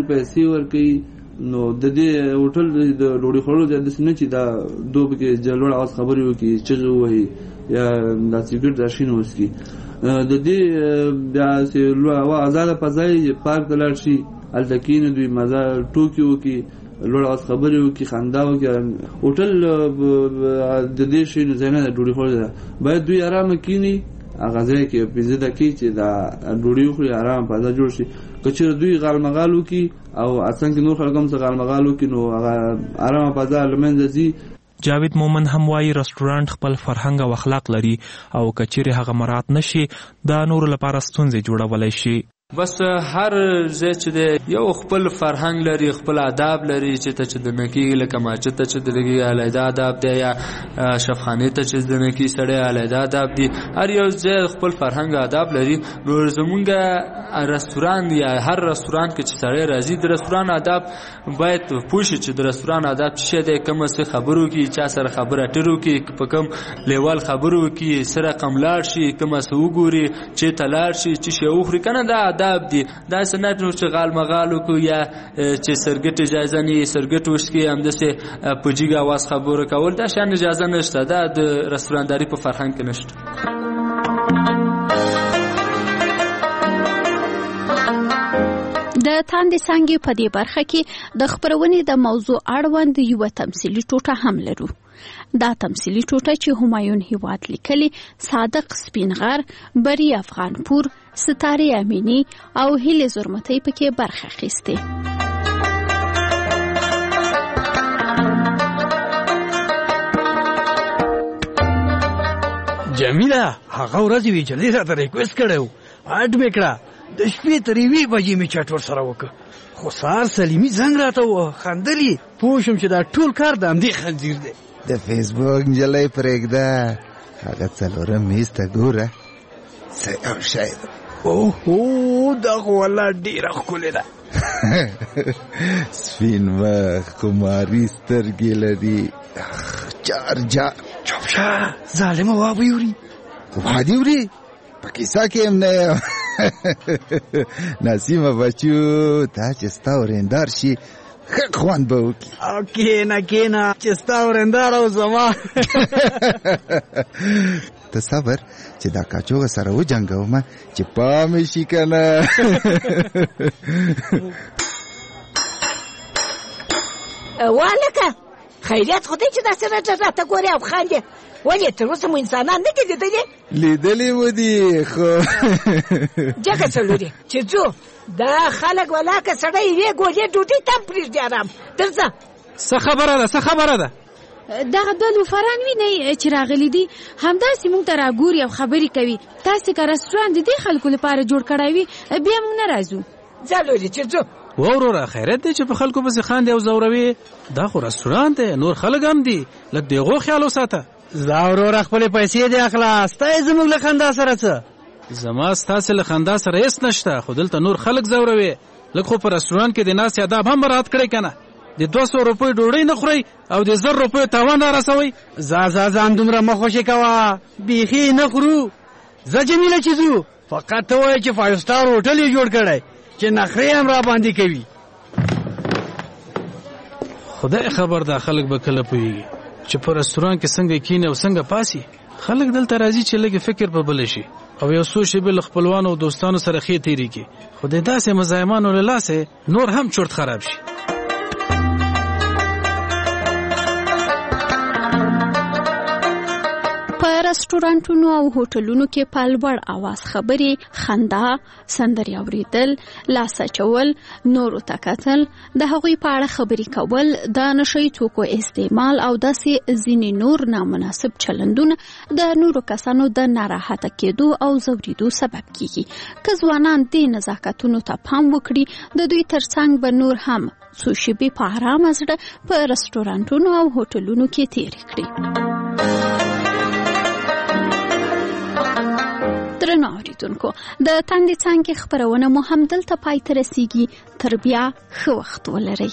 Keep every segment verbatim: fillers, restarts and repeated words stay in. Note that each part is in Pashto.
پیسې ورکوي نو د دې هوټل د ډوډۍ خوړلو ځای داسې نه چې دا دوی پکې لوړ اواز خبرې وکړي چغې ووهي یا دا سګرټ دا شین وڅښي. د دې بیا چې ازاده فضا یې پارک ته لاړ شي هلته کښېني دوی مزه ټوکې وکړي لوړ اواز خبرې وکړي خندا وکړي. هوټل د دې شیانو ځای نه ده ډوډۍ خوړلو ځای باید دوی ارامه کښېني هغه ځای کې پنځه دقیقې چې دا ډوډۍ وخوري ارام فضا جوړ شي. که چېرې دوی غالمغال وکړي او اصلا کې نور خلک هم څه غالمغال وکړي نو هغه ارامه فضا له منځه ځي. جاوید مومن هم وایي رستورانت خپل فرهنګ او اخلاق لري او که چیرې هغه مراعات نشي دا نور لپاره ستونزې جوړولی شي. بس هر ځای چې دی یو خپل فرهنګ لري خپل آداب لري چې ته چې دنه کېږي لکه ماچه ته چې دلګي علیحده آداب دی یا شفخانې ته چې دنه کېږي سړی علیحده آداب دي. هر یو ځای خپل فرهنګ آداب لري. نو زمونږ رستوران یا هر رستوران کې چې سړی راځي د رستوران آداب باید پوه شي چې د رستوران آداب څه شی دی کوم څه خبرو کې چا سره خبره اترو کې په کوم لیول خبرو کې سره کم لاړ شي کوم څه وګوري چې ته لاړ شي چې شی وخوري کنه دا آداب دي. دا سنت نو چې غال مغالو کو یا چې سرګټ اجازه نه سرګټ وشکي همدسه په جګه आवाज خبره کول دا شان اجازه نشته. دا د رستورانداري په فرهنګ کې نشته. د تاندې څانګې په دې برخه کې د خپرونې د موضوع اړوند یوه تمثیلي ټوټه هم لرو. دا تمثیلي ټوټه چې همایون هیواد لیکلي صادق سپینغر، بری افغانپور، ستارې امینی او هیلې زرمتۍ پکې برخه اخیستې. جمیله هغه ورځ وی چې راته ریکوست کړو اډ مې کړه د شپې تر یوې بجې مې چټ ورسره وکړ خو سهار سلیمي زنګ راته و خندلې پوه شوم چې دا ټول کار د همدې خنزیر دی. د فیسبوک نجلۍ پرېږده هغه څلورم میز ته ګوره څه یو شی ده. اوهو دا خو والله ډېره ښکلې ده. سپین مخ خماري سترګې لري جار جار. چوپ شه ظالمه وابه وړي وادي وړي په کیسه کې هم نه یم. نسیمه بچو تا چې ستا ورېندار شي ښه خوند به وکړي. کېنه کېنه چې ستا ورېندار او زما ته صبر چې دا کاچوغه سره وجنګومه چې پامې شي که نه. والکه خیریت خو دی چې داسې راته ګورې او خاندې ولې تر اوسه مو انسانان نه دي لیدلي؟ لیدلي مو دي خو جګه څه لري چې ځو دا خلک ولاکه سړی یوې ګولې ډوډۍ ته هم پرېږدي ارام درځه. څه خبره ده څه خبره ده؟ دغه دوه لوفران وینئ چې راغلي دي همداسې موږ ته راګوري او خبرې کوي. تاسې که رستوران د دې خلکو لپاره جوړ کړی وي بیا موږ نه راځو. ځه لورې چې ځو. وروره خیرت دی چې په خلکو پسې خاندې او زوروي. دا خو رستوران دی نور خلک هم دي لږ د هغو خیال وساته. زه وروره خپلې پیسې دې اخله ستا یې زموږ له خندا سره څه؟ زما ستاسې له خندا سره هېڅ نشته خو دلته نور خلک زوروي. لږ خو په رستوران کې د ناستې آداب هم مراعات کړئ که نه. د دوه سوه روپیو ډوډۍ نه خورئ او د زر روپیو تاوان را رسوئ. ځه ځه ځان دومره مه خوشې کوه بیخي نه خورو. زه جمیله چې ځو فقط ته وایې چې فایو سټار هوټل یې جوړ کړی چې نخرې هم را باندې کوي. خدای خبر دا خلک به کله پوهېږي چې په رستوران کې څنګه کښېني او څنګه پاسي. خلک دلته راځي چې لږ فکر په بله شي او یو څو شېبې له خپلوانو او دوستانو سره ښې تېرې کړي خو د داسې مزاحمانو له لاسه نور هم چورت خراب شي. په رستورانټونو او هوټلونو کې په لوړ اواز خبرې، خندا، سندرې اوریدل، لاس اچول، نورو ته کتل، د هغوی په اړه خبرې کول، د نشهیي توکو استعمال او داسې ځینې نور نامناسب چلندونه د نورو کسانو د ناراحته کېدو او ځورېدو سبب کیږي. که ځوانان دې نزاکتونو ته پام وکړي د دوی ترڅنګ به نور هم څو شېبې په ارامه زړه په رستورانټونو او هوټلونو کې تېرې کړي. درنو اوریدونکو د تاندې څانګې خپرونه مو هم دلته پای ته رسیږي. تر بیا ښه وخت ولرئ.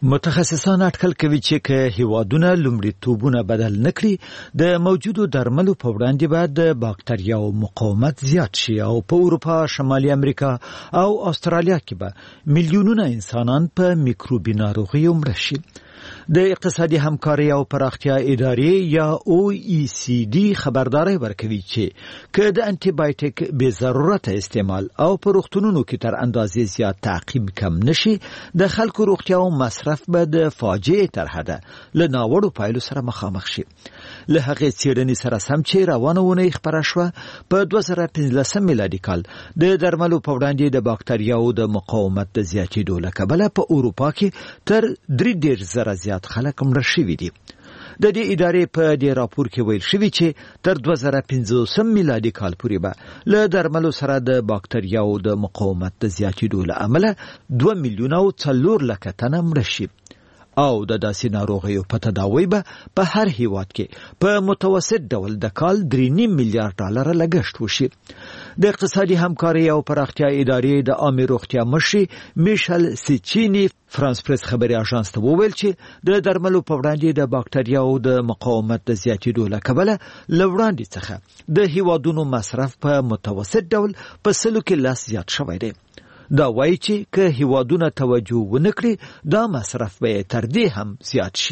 متخصصان اټکل کوي چې که هیوادونه لومړیتوبونه بدل نکړي د موجودو درملو په وړاندې به د باکتریاو مقاومت زیات شي او په اروپا، شمالي امریکا او استرالیا کې به میلیونونه انسانان په میکروبي ناروغیو مړه شي. د اقتصادي همکاري او پراختیا ادارې یا او ای سی ډي خبرداري ورکوي چې که د انټي بایوټیک بې ضرورت استعمال او په روغتونونو کې تر اندازې زیات تعقیب کم نشي، د خلکو روغتیا او مصرف به د فاجعې تر حده له ناوړو پایلو سره مخامخ شي. له هغې څېړنې سره سم چې روانه اونۍ خپره شوه، په دوه زره پنځلسم میلادي کال د درملو په وړاندې د باکتریاوو د مقاومت د زیاتېدو له کبله په اروپا کې تر درې دېرش زره زیات خلک مړه شوي دي. د دې ادارې په دې راپور کې ویل شوي چې تر دوه زره پنځوسم میلادي کال پورې به له درملو سره د باکتریاوو د مقاومت د زیاتېدو له امله دوه میلیونه او څلور لکه تنه مړه شي او د داسې ناروغیو په تداوی به په هر هیواد کې په متوسط ډول د کال درې نیم میلیارډ ډالر لګښت وشي. د اقتصادي همکاري او پراختیا ادارې د عامه روغتیا مشر میشل سیچینی فرانس پریس خبري اژانس ته وویل چې د درملو په وړاندې د باکتریاوو د مقاومت د زیاتېدو له کبله له وړاندې څخه د هیوادونو مصرف په متوسط ډول په سلو کې لاس زیات شوی دی. دا وایي چې که هیوادونه توجه ونه کړي، دا مصرف به تر دې هم زیات شي.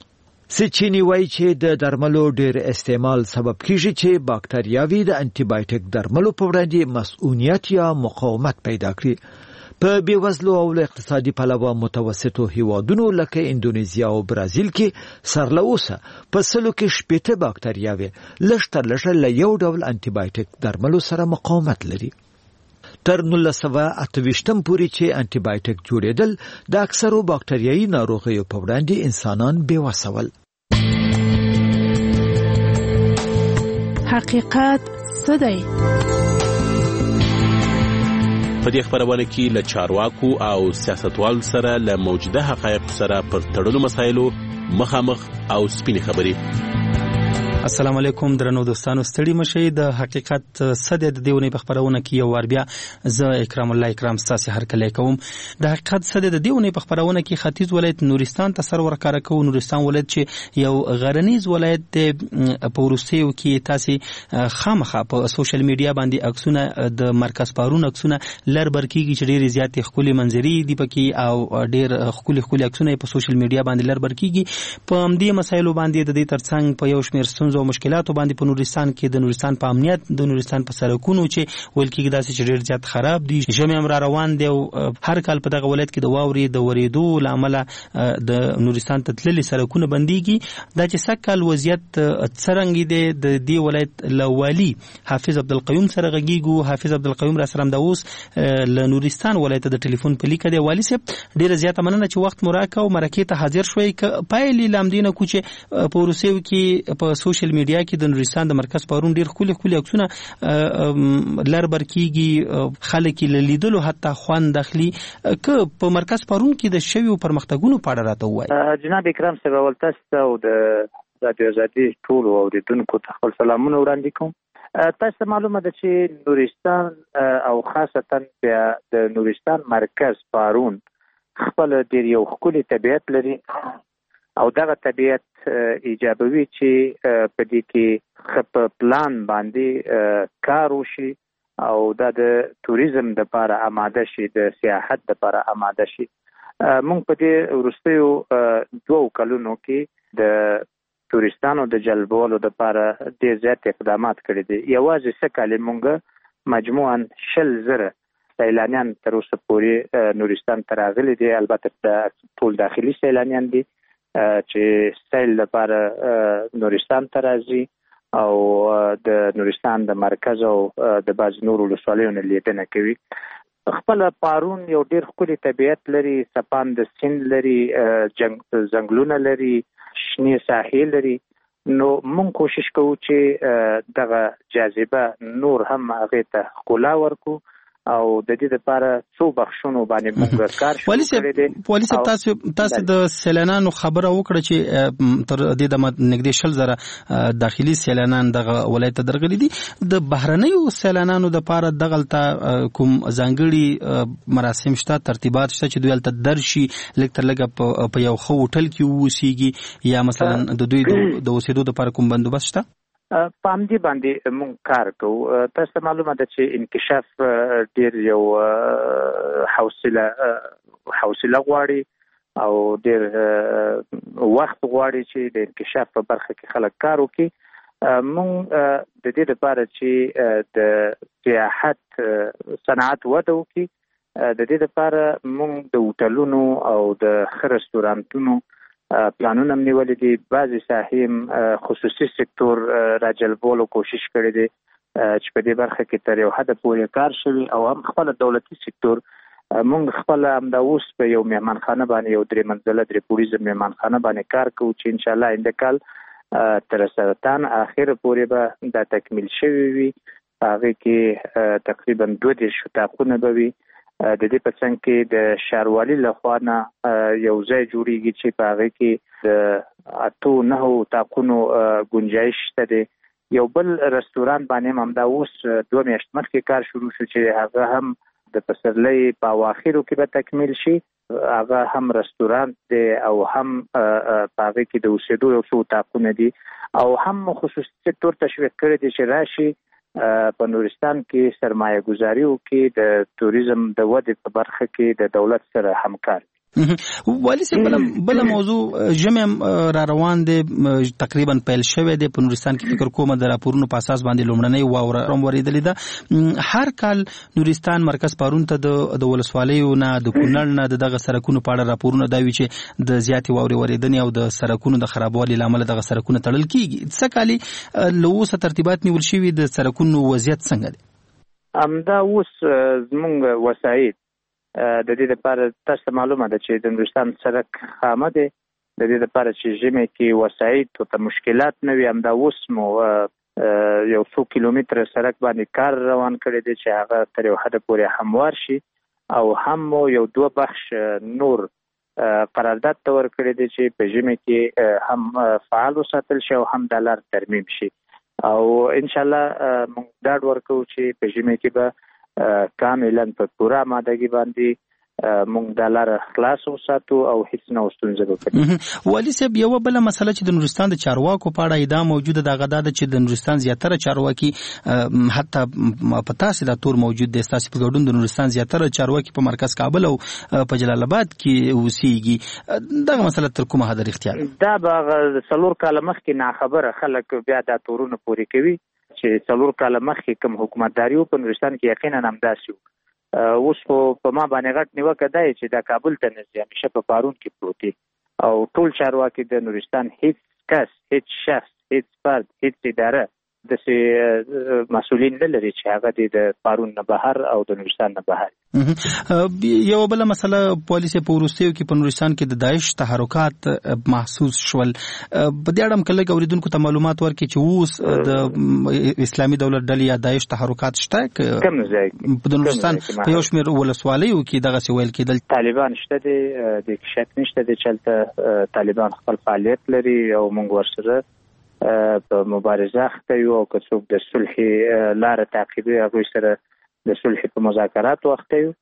سچینی وایي چې د درملو ډېر استعمال سبب کیږي چې باکتریاوي د انټي بایوټیک درملو په وړاندې مسئولیت یا مقاومت پیدا کړي. په بیوزلو او له اقتصادي پلوه متوسطو هیوادونو لکه اندونیزیا او برازیل کې سرلوسه په سلو کې شپېته باکتریاوي لږ تر لږه له یو ډول انټي بایوټیک درملو سره مقاومت لري. تر نولس سوه اته ویشتم پورې چې انټي بایوټیک جوړېدل، د اکثرو باکتریایي ناروغیو په وړاندې انسانان بېوسه ول. حقیقت څه دی؟ په دې خبرونه کې له چارواکو او سیاستوالو سره له موجوده حقایقو سره پر تړلو مسایلو مخامخ او سپینې خبرې. السلام علیکم درنو دوستانو، ستړي مشئ. د حقیقت څه دی د دې ونې په خبرونه کې یو وار بیا زه اکرام الله اکرام ستاسې هرکلی کوم. د حقیقت څه دی د دې ونې په خبرونه کې ختیځ ولایت نورستان ته سر ورکاره کوو. نورستان ولایت چې یو غرنیز ولایت دی، په وروستیو کې تاسې خامخا په سوشل میډیا باندې عکسونه د مرکز پارون عکسونه لر بر کېږي چې ډېرې زیاتې ښکلې منظرې دي پکې او ډېر ښکلي ښکلي عکسونه په سوشل میډیا باندې لر بر کېږي. په همدې مسایلو باندې د دې ترڅنګ په یو شمېر ستونزو او مشکلاتو باندې په نورستان کې د نورستان په امنیت، د نورستان په سړکونو چې ویل کېږي داسې چې ډېر زیات خراب دي، ژمی هم را روان دی او هر کال په دغه ولایت کې د واورې د ورېدو له امله د نورستان ته تللي سړکونه بندېږي. دا چې سږ کال وضعیت څرنګه دی، د دې ولایت له والي حافظ عبدالقیوم سره غږیږو. حافظ عبدالقیوم را سره همدا اوس له نورستان ولایت د ټلیفون په لیکه دی. والي صاحب ډېره زیاته مننه چې وخت مو راکړ او مرکې ته حاضر شوئ. که پایلې له همدې نه کوو چې په وروستیو کې په سوشل میډیا کې د نورستان د مرکز پارون ډېر ښکلي ښکلي عکسونه لر بر کېږي، خلک یې له لیدلو حتی خوند اخلي. که په مرکز پارون کې د شویو پرمختګونو په اړه راته ووایي. جناب اکرام صاحب، اول تاسو ته او د رادیو ازادي ټولو اورېدونکو ته خپل سلامونه وړاندې کوم. تاسو ته معلومه ده چې نورستان او خاصتا بیا د نورستان مرکز پارون خپل ډېر یو ښکلي طبیعت لري او دغه طبیعت ایجابوي چې په دې کې په پلان باندې کار وشي او دا د توریزم لپاره آماده شي، د سیاحت لپاره آماده شي. موږ په دې وروستیو دوو کلونو کې د تورستانو د جلبولو لپاره ډېر زیات اقدامات کړي دي. یوازې څه کالې موږ مجموعاً شل زره سیلانیان تر اوسه پورې نورستان ته راغلي دي. البته ټول داخلي سیلانیان دي چې سیل لپاره نورستان ته راځي او د نورستان د مرکز او د بعض نورو ولسوالیو نه لیدنه کوي. خپل پارون یو ډېر ښکلي طبیعت لري، سپاند سیند لري، ځنګلونه لري، شنې ساحې لري. نو موږ کوشش کوو چې دغه جاذبه نور هم هغې ته ښکلا ورکو او د دې لپاره څو بخښونو باندې موږ کار شروع کړی دی. پولیس تاسو تاسو د سیلانانو خبره وکړه چې تر دې د نږدې شل زره داخلي سیلانان دغه ولایت ته درغلي دي. د بهرنیو سیلانانو د لپاره دغلته کوم ځانګړي مراسم شته، ترتیبات شته چې دوی هلته درشي لږ تر لږه په یو ښه هوټل کې اوسیږي، یا مثلا د دوی د اوسېدو لپاره کوم بندوبست شته؟ په همدې باندې موږ کار کوو. تاسو ته معلومه ده چې انکشاف ډېر یو حوصله حوصله غواړي او ډېر وخت غواړي چې د انکشاف په برخه کې خلک کار وکړي. موږ د دې لپاره چې د سیاحت صنعت وده وکړي، د دې لپاره موږ د هوټلونو او د ښه رستورانتونو پلانونه نیولې دي. بعضې ساحې خصوصي سکتور راجلبولو کوشش کړی دی چې په دې برخه کې تر یو حده پورې کار شوي، او هم خپله دولتي سکتور موږ خپله همدا اوس په یو مهمانخانه باندې یو درې منزله درې پوړیزه مهمانخانه باندې کار کوو چې انشاءالله آینده کال تر سرطان اخر پورې به دا تکمیل شوي وي. په هغې کې تقریبا دوه دېرش اتاقونه به وي. د دې په څنګ کې د ښاروالي لخوا نه یو ځای جوړیږي چې په هغې کې د اتو نهو اتاقونو ګنجایش شته دی. یو بل رستوران باندې هم همدا اوس دوه میاشتې مخکې کار شروع شو چې هغه هم د پسرلۍ په اواخرو کې به تکمیل شي. هغه هم رستوران دی او هم په هغې کې د اوسېدو یو څو اتاقونه دي، او هم خصوصي سکتور تشویق کړی دی چې راشي په نورستان کې سرمایه گذاري وکړي، د توریزم د ودې په برخه کې د دولت سره همکار. والی صاحب بل موضوع ژمی را روان دی، تقریبا پیل شوی دی په نورستان کې. فکر کوم د راپورونو په اساس باندې لومړنۍ واوره هم ورېدلې ده. هر کال نورستان مرکز پارون ته د ولسوالیو نه د کونړ نه دغه سړکونو په اړه راپورونه دا وي چې د زیاتې واورې ورېدنې او د سړکونو د خرابوالي له امله دغه سړکونه تړل کېږي. څه کالي له اوسه ترتیبات نیول شوي، د سړکونو وضعیت څنګه دی؟ همدا اوس زموږ وسایط د دې لپاره تاسو ته معلومه ده چې د نورستان سړک خامه دی. د دې لپاره چې ژمي کې وسایط ته مشکلات نه وي، همدا اوس مو یو څو کیلومتره سړک باندې کار روان کړی دی چې هغه تر یو حده پورې هموار شي، او هم مو یو دوه بخش نور قرارداد ته ورکړی دی چې په ژمي کې هم فعال وساتل شي او هم د لار ترمیم شي. او انشاءالله موږ ډاډ ورکوو چې په ژمي کې به کاملا په پوره آمادګي باندې موږ دا لاره خلاص وساتو او هیڅ نه ستونزه به پکې. والي صاحب یوه بله مسله چې د نورستان د چارواکو په اړه ادعا موجوده ده، هغه دا ده چې د نورستان زیاتره چارواکي حتی په تاسې دا تور موجود دی، ستاسې په ګډون د نورستان زیاتره چارواکي په مرکز کابل او په جلال آباد کې اوسیږي. دغه مسله تر کومه حده رښتیا ده؟ دا به څلور کاله مخکې ناخبره خلک بیا دا تورونه پورې کوي چې څلور کاله مخکې کوم حکومتداري و په نورستان کې یقینا همداسې و. اوس خو په ما باندې غټ نیوکه دا چې دا کابل ته نه ځي، همیشه په پارون کې پروت دي، او ټول چارواکي د نورستان هیڅ کس، هیڅ شخص، هیڅ فرد، هیڅ اداره داسې مسؤلین نه لري چې هغه د پارون نه بهر او د نورستان نه بهر. یو بله مسله پالیسي په وروستیو کې په نورستان کې د داعش تحرکات محسوس شول. په دې اړه هم که لږ اورېدونکو ته معلومات ورکړي چې اوس د اسلامي دولت ډلې یا داعش تحرکات شته؟ کوم ځای په نورستان په یو شمېر ولسوالیو کې دغسې ویل کېدل طالبان شته دی، د شک نشته دی چې هلته طالبان خپل فعالیت لري او موږ ورسره په مبارزه اخته یو، او که څوک د صلح لاره تعقیبوي هغوی سره د صلح په مذاکراتو اخته یو.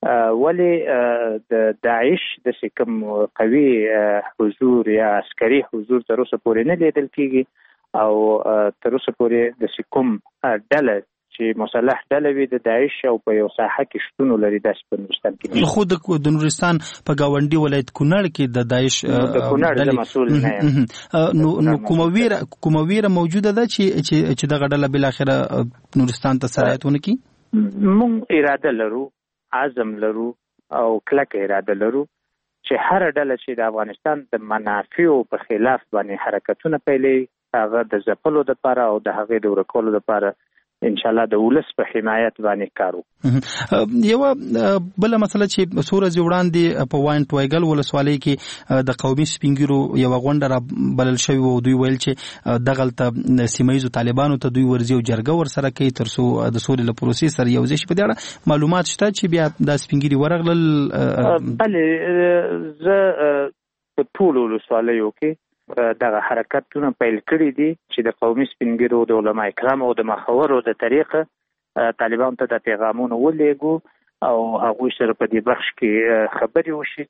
ولې د داعش داسې کوم قوي حضور یا عسکري حضور تر اوسه پورې نه لیدل کېږي، او تر اوسه پورې داسې کوم ډله چې مسلح ډله وي د داعش او په یو ساحه کې شتون ولري داسې په نورستان کې. خو د نورستان په ګاونډي ولایت کونړ کې د داعش د کونړ د مسؤل نه یم، نو کومه ویره کومه ویره موجوده ده چې چې دغه ډله بالاخره نورستان ته سرایت ونه کړي؟ موږ اراده لرو، عزم لرو او کلکه اراده لرو چې هر ډله چې د افغانستان د منافعو په خلاف باندې حرکتونه پیلوي، هغه د ځپلو دپاره او د هغې د ورکولو دپاره ان شاء الله د ولس په حمایت باندې کارو. یو بل مسله چې سورج وړاندې په واین ټوایګل ولسوالۍ کې د قومي سپینګیرو یو غونډه را بلل شوی او دوی ویل چې دغلته سیمایزو طالبانو ته دوی ورځي او جرګه ور سره کوي تر څو د سولې له پروسې سره یو ځای شي. په دې اړه معلومات شته چې بیا د سپینګیري ورغلل؟ بله، زه په ټول ولسوالیو کې دغه حرکتونه پیل کړي دي چې د قومي سپینګیرو د علما کرامو او د مخورو د طریقه طالبانو ته د پیغامونو ولېږو او هغوی سره په دې بخش کې خبرې وشي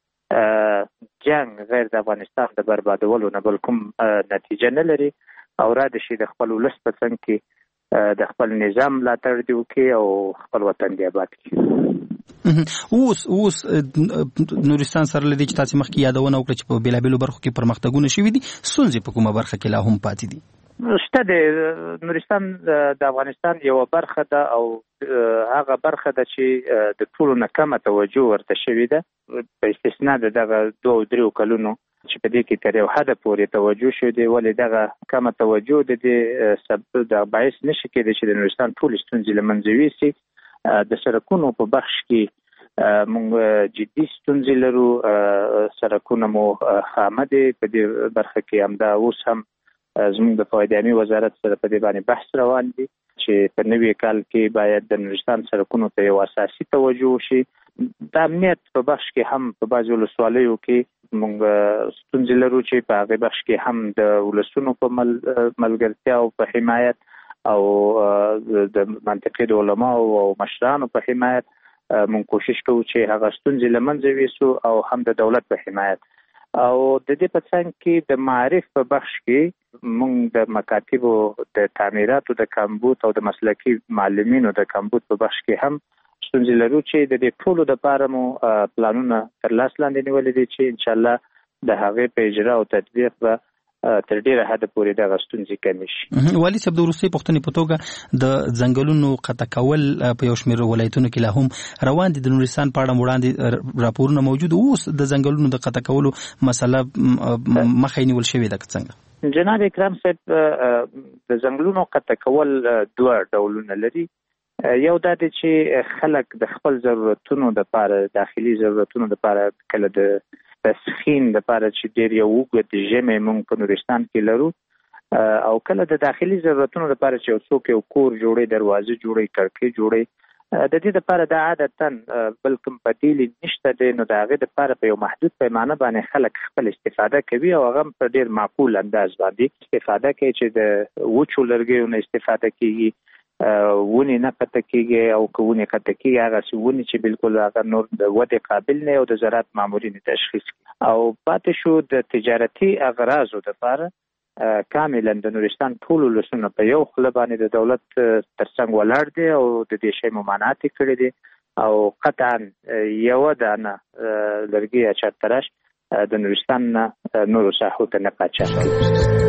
چې جنگ غیر د افغانستان د بربادولو نه بل کوم نتیجه نه لري او را د شي د خپل ولس په څنګ کې د خپل نظام ملاتړ دی وکړي او خپل وطن دی آباد کړي. اوس اوس نورستان سره لدی چې تاسو مخکې یادونه وکړه چې په بیلابیلو برخو کې پرمختګونه شوي دي، ستونزې په کومه برخه کې لا هم پاتې دي؟ شته د نورستان د افغانستان یو برخه ده او هغه برخه ده چې د ټولو نه کمه توجه ورته شوې ده په استثنا د دغه دوه او دریو کلونو چې په دې کې تر یو حده پورې توجه شوې ده. ولې دغه کمه توجه د دې سبب د باعث نشي کېدای چې د نورستان ټول ستونزې له منځه یوسي. د سرکونو په بخش کې موږ جدي ستونزې لرو، سرکونه مو خامه دي. په دې برخه کې همدا اوس هم زموږ د فایدامي وزارت سره په دې باندې بحث روان دي چې په نوي کال کې باید د نورستان سرکونو ته یو اساسي توجه وشي. د امنیت په بخش کې هم په بعضو ولسوالیو کې موږ ستونزې لرو چې په هغې بخش کې هم د ولسونو په ملګرتیا او په حمایت او د منطقې د علماو او مشرانو په حمایت مونږ کوشش کوو چې هغه ستونزې له منځه یوسو او هم د دولت په حمایت. او د دې په څنګ کې د معارف په بخش کې مونږ د مکاتبو د تعمیراتو د کمبود او د مسلکي معلمینو د کمبود په بخش کې هم ستونزې لرو چې د دې ټولو دپاره مو پلانونه تر لاس لاندې نیولي دي چې انشاءالله د هغې په اجرا او تطبیق به تر ډیره حده پورې دغه ستونزې کمې شي. والي صاحب، د وروستۍ پوښتنې په توګه د ځنګلونو قطع کول په یو شمېر ولایتونو کې لا هم روان دي. د نورستان په اړه وړاندې راپورونه موجود، اوس د ځنګلونو د قطع کولو مسله مخه نیول شوې ده که څنګه؟ جناب اکرام صاحب، د ځنګلونو قطع کول دوه ډولونه لري. یو دا دی چې خلک د خپل ضرورتونو دپاره، داخلي ضرورتونو دپاره، کله د تسخین دپاره چې ډېر یو اوږد ژمی موږ په نورستان کې لرو، او کله د داخلي ضرورتونو دپاره چې یو څوک یو کور جوړوي، دروازه جوړوي، کړکۍ جوړوي. د دې دپاره دا عادتا بل کوم بدیل نشته دی، نو د هغې دپاره په یو محدود پیمانه باندې خلک خپل استفاده کوي او هغه په ډېر معقول انداز باندې استفاده کوي چې د وچو لرګیو نه استفاده کېږي، ونې نه قطع کېږي، او که ونې قطع کېږي هغسې ونې چې بالکل هغه نور د ودې قابل نه او د زراعت مامورین تشخیص کړي. او پاتې شو د تجارتي اغراضو دپاره کاملا د نورستان ټول ولسونه په یو خوله باندې د دولت تر څنګ ولاړ دي او د دې شی ممانعت یې کړي دي او قطعا یوه دانه لرګي یا چارترش د نورستان نه نورو ساحو ته نه قاچاق.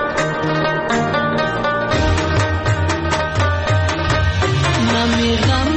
غم